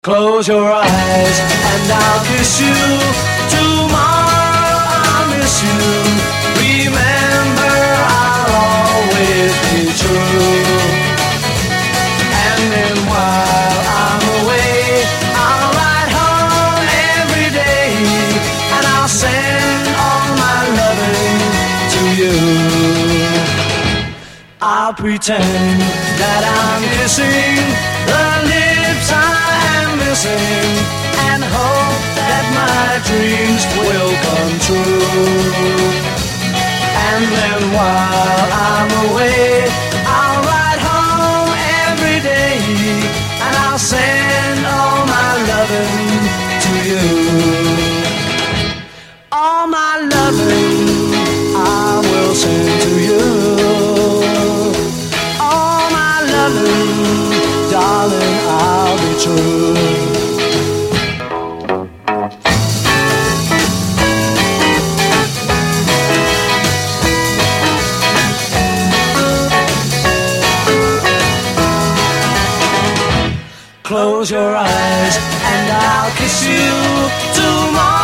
Close your eyes and I'll kiss you. Tomorrow I'll miss you. Remember, I'll always be true. And then while I'm away, I'll ride home every day, and I'll send all my loving to you. I'll pretend that I'm kissing the lips I am missing, and hope that my dreams will come true. And then while I'm away, I'll ride home every day, and I'll send all my loving to you. All my loving I will send to you. All my loving, darling, I'll be true. Close your eyes and I'll kiss you tomorrow.